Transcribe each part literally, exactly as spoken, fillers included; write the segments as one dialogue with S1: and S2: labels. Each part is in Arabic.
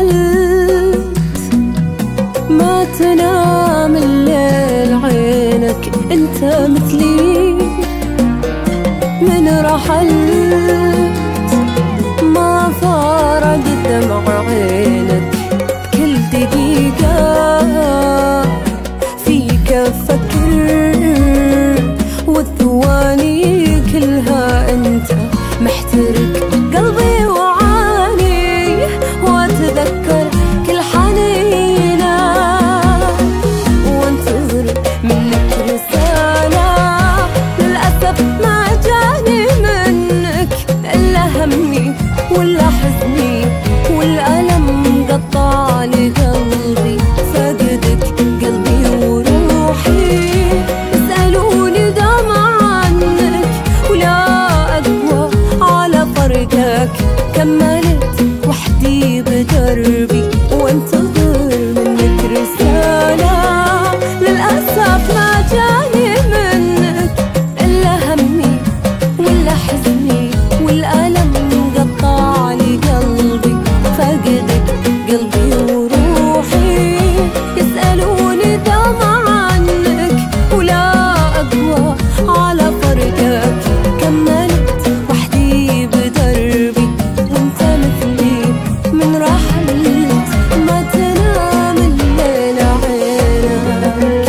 S1: رحلت ما تنام الليل عينك، انت مثلي من رحلت ما فارق دمع عينك. كل دقيقة فيك أفكر والثواني كلها انت محترق قلبي وعاني واتذكر كل حنينة وانتظر منك رسالة. للأسف ما جاني منك إلا همي ولا حزني والألم قطع لي قلبي. فقدك قلبي وروحي يسألوني دمع عنك ولا أقوى على فرقك. كملت وحدي بدربي وانتظر منك رسالة. للأسف ما جاني منك إلا همي ولا حزني والألم قطع لي قلبي. فقدك قلبي وروحي يسألوني دمع عنك ولا أقوى على فرقك. كملت وحدي بدربي وانت مثلي من رحلت ما تنام الليل عينك.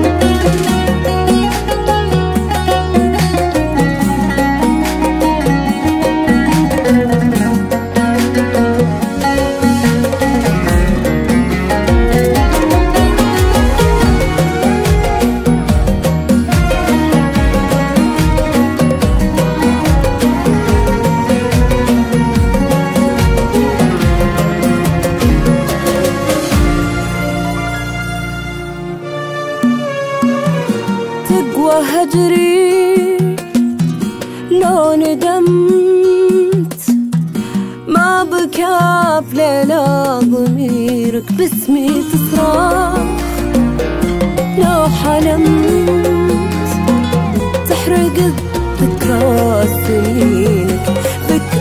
S1: تقوى هجري لو ندمت ما بكى بليلة ضميرك باسمي تصرخ. لو حلمت تحرق الذكرى سنينك بك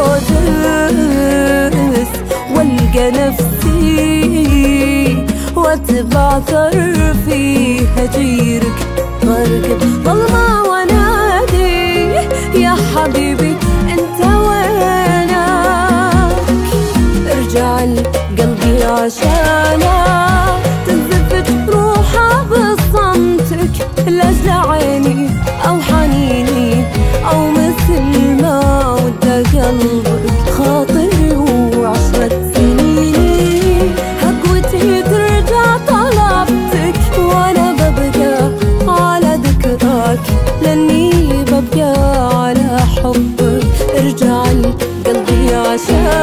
S1: أهاجس والقى نفسي واتبعثر في هجيرك. غرقت ظلمة ونادي يا حبيبي انت وينك. ارجع لقلبي عشانك تنزفت روحه بصمتك. لاجل عيني او حنيني او مثل ما ودى قلبك. خاطري وعشرة سنيني هقوتي ترجع طلبتك. وانا ببقى على ذكراك لاني ببقى على حبك. ارجع لقلبي عشان